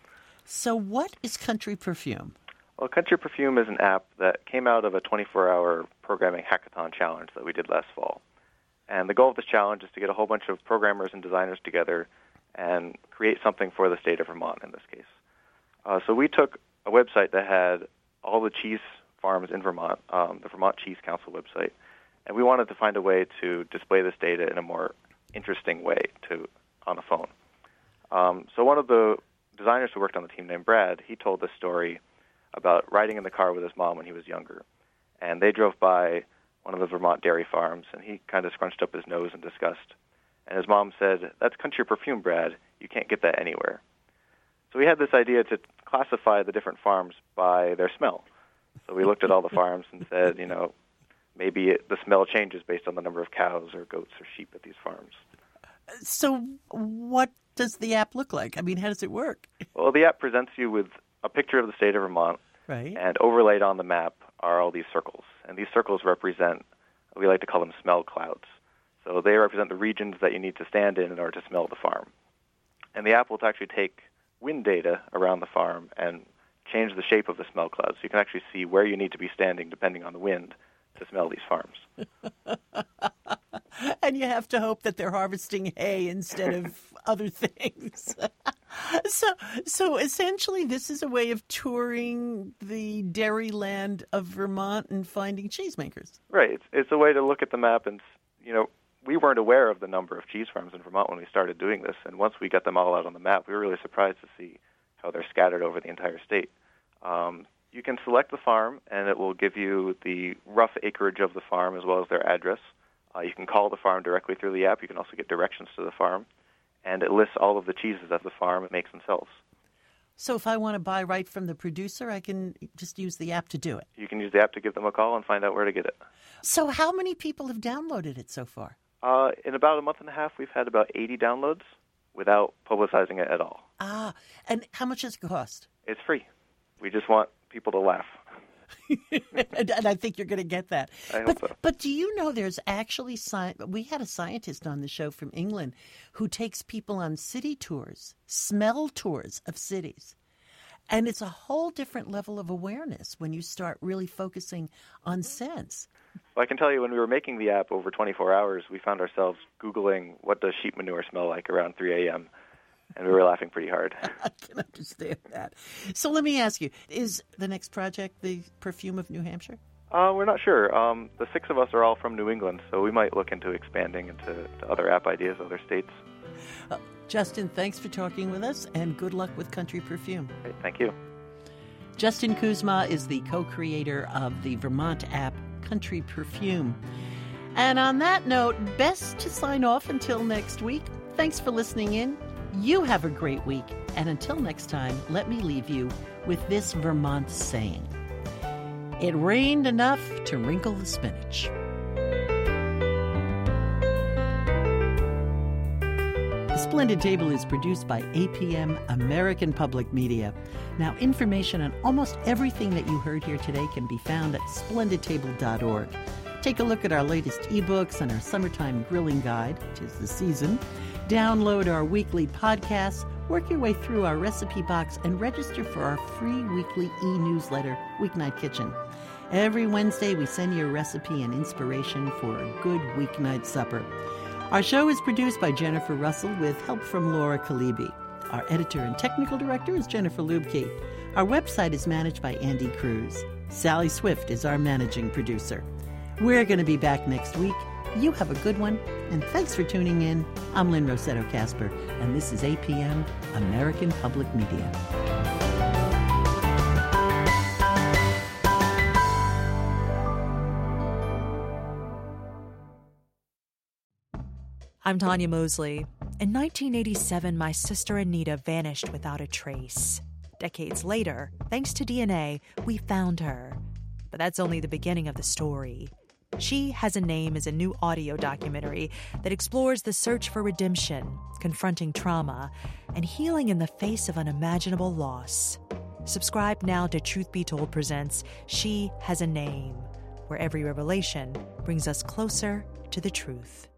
S2: So what is Country Perfume?
S12: Well, Country Perfume is an app that came out of a twenty-four hour programming hackathon challenge that we did last fall. And the goal of this challenge is to get a whole bunch of programmers and designers together and create something for the state of Vermont in this case. Uh, so we took a website that had all the cheese farms in Vermont, um, the Vermont Cheese Council website, and we wanted to find a way to display this data in a more interesting way to on a phone. Um, so one of the designers who worked on the team named Brad, he told this story about riding in the car with his mom when he was younger. And they drove by one of the Vermont dairy farms, and he kind of scrunched up his nose in disgust. And his mom said, "That's Country Perfume, Brad. You can't get that anywhere." So we had this idea to classify the different farms by their smell. So we looked at all the farms and said, you know, maybe it, the smell changes based on the number of cows or goats or sheep at these farms.
S2: So what does the app look like? I mean, how does it work?
S12: Well, the app presents you with a picture of the state of Vermont,
S2: Right.
S12: and overlaid on the map are all these circles. And these circles represent, we like to call them smell clouds. So they represent the regions that you need to stand in in order to smell the farm. And the app will actually take wind data around the farm and change the shape of the smell clouds. So you can actually see where you need to be standing depending on the wind to smell these farms.
S2: And you have to hope that they're harvesting hay instead of other things. so, so essentially, this is a way of touring the dairy land of Vermont and finding cheesemakers.
S12: Right. It's, it's a way to look at the map and, you know, we weren't aware of the number of cheese farms in Vermont when we started doing this, and once we got them all out on the map, we were really surprised to see how they're scattered over the entire state. Um, you can select the farm, and it will give you the rough acreage of the farm as well as their address. Uh, you can call the farm directly through the app. You can also get directions to the farm, and it lists all of the cheeses that the farm makes and sells.
S2: So if I want to buy right from the producer, I can just use the app to do it?
S12: You can use the app to give them a call and find out where to get it.
S2: So how many people have downloaded it so far?
S12: Uh, in about a month and a half, we've had about eighty downloads without publicizing it at all.
S2: Ah, and how much does it cost?
S12: It's free. We just want people to laugh.
S2: and, and I think you're going to get that.
S12: I hope
S2: but,
S12: so.
S2: But do you know there's actually sci- we had a scientist on the show from England who takes people on city tours, smell tours of cities. And it's a whole different level of awareness when you start really focusing on scents.
S12: Well, I can tell you when we were making the app over twenty-four hours, we found ourselves Googling what does sheep manure smell like around three a.m., and we were laughing pretty hard.
S2: I can understand that. So let me ask you, is the next project the perfume of New Hampshire?
S12: Uh, we're not sure. Um, the six of us are all from New England, so we might look into expanding into to other app ideas, other states.
S2: Uh, Justin, thanks for talking with us, and good luck with Country Perfume.
S12: Great, thank you.
S2: Justin Kuzma is the co-creator of the Vermont app Country Perfume. And on that note, best to sign off until next week. Thanks for listening in. You have a great week. And until next time, let me leave you with this Vermont saying. It rained enough to wrinkle the spinach. The Splendid Table is produced by A P M American Public Media. Now, information on almost everything that you heard here today can be found at splendid table dot org. Take a look at our latest ebooks and our summertime grilling guide, tis the season. Download our weekly podcasts, work your way through our recipe box, and register for our free weekly e-newsletter, Weeknight Kitchen. Every Wednesday, we send you a recipe and inspiration for a good weeknight supper. Our show is produced by Jennifer Russell with help from Laura Kalibi. Our editor and technical director is Jennifer Lubke. Our website is managed by Andy Cruz. Sally Swift is our managing producer. We're going to be back next week. You have a good one, and thanks for tuning in. I'm Lynn Rossetto Kasper, and this is A P M American Public Media.
S13: I'm Tanya Mosley. In nineteen eighty-seven, my sister Anita vanished without a trace. Decades later, thanks to D N A, we found her. But that's only the beginning of the story. She Has a Name is a new audio documentary that explores the search for redemption, confronting trauma, and healing in the face of unimaginable loss. Subscribe now to Truth Be Told presents She Has a Name, where every revelation brings us closer to the truth.